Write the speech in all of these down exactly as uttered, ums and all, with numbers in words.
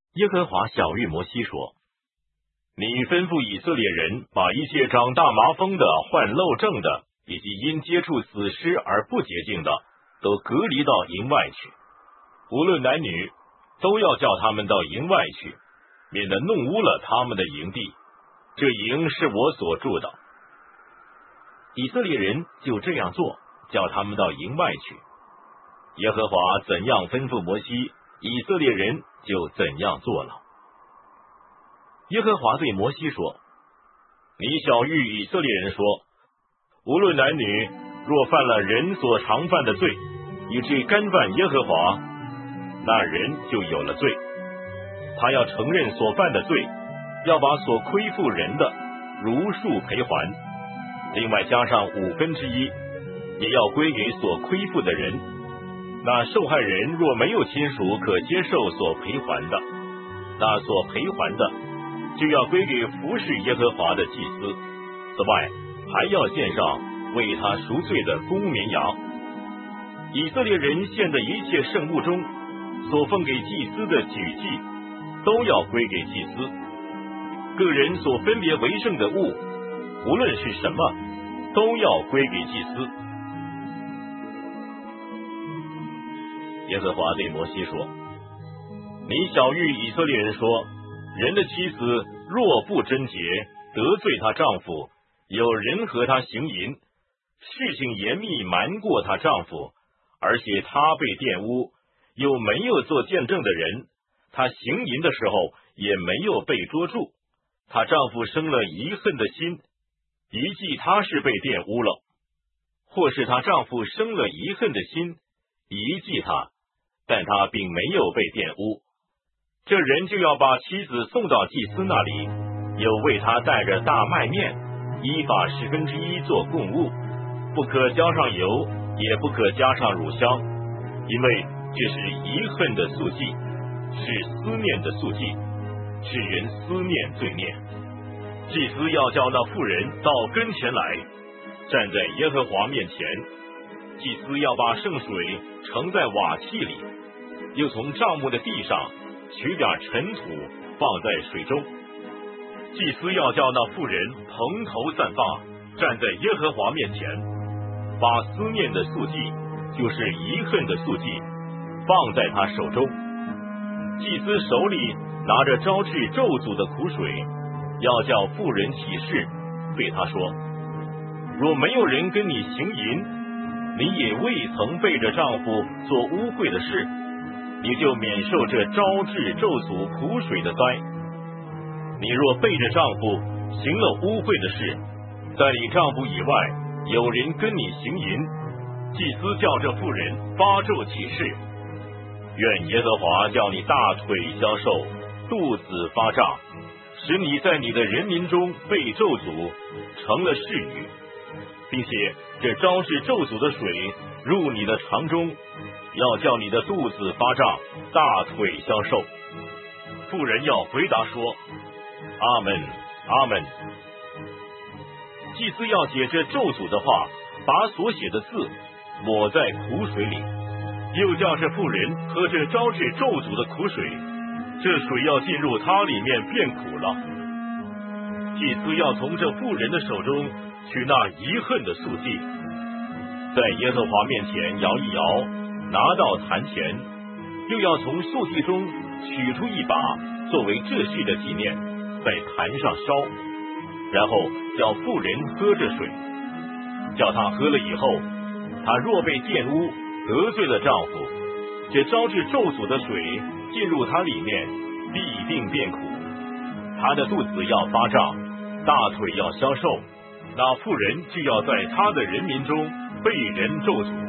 耶和华晓谕摩西说：你吩咐以色列人把一切长大麻风的、患漏症的，以及因接触死尸而不洁净的，都隔离到营外去。无论男女，都要叫他们到营外去，免得弄污了他们的营地。这营是我所住的。以色列人就这样做，叫他们到营外去。耶和华怎样吩咐摩西，以色列人就怎样做了。耶和华对摩西说：你晓谕以色列人说，无论男女，若犯了人所常犯的罪，以致干犯耶和华，那人就有了罪。他要承认所犯的罪，要把所亏负人的如数赔还，另外加上五分之一，也要归给所亏负的人。那受害人若没有亲属可接受所赔还的，那所赔还的就要归给服侍耶和华的祭司。此外，还要献上为他赎罪的公绵羊。以色列人献的一切圣物中所奉给祭司的举祭，都要归给祭司。个人所分别为圣的物，无论是什么，都要归给祭司。耶和华对摩西说：你晓谕以色列人说，人的妻子若不贞洁，得罪她丈夫，有人和她行淫，事情严密瞒过她丈夫，而且她被玷污，又没有做见证的人，她行淫的时候也没有被捉住，她丈夫生了遗恨的心，一记她是被玷污了；或是她丈夫生了遗恨的心，一记她，但她并没有被玷污，这人就要把妻子送到祭司那里，又为他带着大麦面，依法十分之一做供物，不可浇上油，也不可加上乳香，因为这是遗恨的素祭，是思念的素祭，使人思念罪孽。祭司要叫那妇人到跟前来，站在耶和华面前。祭司要把圣水盛在瓦器里，又从帐幕的地上取点尘土放在水中。祭司要叫那妇人蓬头散发，站在耶和华面前，把思念的素祭，就是遗恨的素祭，放在他手中。祭司手里拿着招致咒诅的苦水，要叫妇人起誓，对他说：若没有人跟你行淫，你也未曾背着丈夫做污秽的事，你就免受这招致咒诅苦水的灾。你若背着丈夫行了污秽的事，在你丈夫以外有人跟你行淫，祭司叫这妇人发咒起誓，愿耶和华叫你大腿消瘦，肚子发胀，使你在你的人民中被咒诅，成了侍女，并且这招致咒诅的水入你的肠中，要叫你的肚子发胀，大腿消瘦。妇人要回答说：阿门，阿门。祭司要写这咒诅的话，把所写的字抹在苦水里，又叫这妇人喝这招致咒诅的苦水，这水要进入它里面变苦了。祭司要从这妇人的手中取那遗恨的素祭，在耶和华面前摇一摇，拿到坛前，又要从素祭中取出一把，作为这事的纪念，在坛上烧，然后叫妇人喝这水。叫她喝了以后，她若被玷污，得罪了丈夫，这招致咒诅的水进入她里面，必定变苦，她的肚子要发胀，大腿要消瘦，那妇人就要在她的人民中被人咒诅。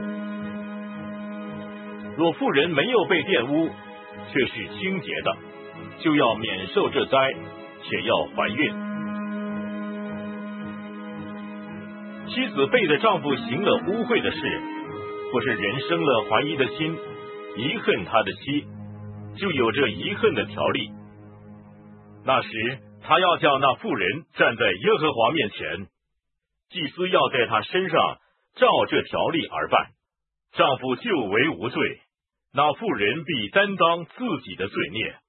若妇人没有被玷污，却是清洁的，就要免受这灾，且要怀孕。妻子背着丈夫行了污秽的事，或是人生了怀疑的心，遗恨他的妻，就有这遗恨的条例。那时他要叫那妇人站在耶和华面前，祭司要在他身上照这条例而办，丈夫就为无罪，那妇人必担当自己的罪孽。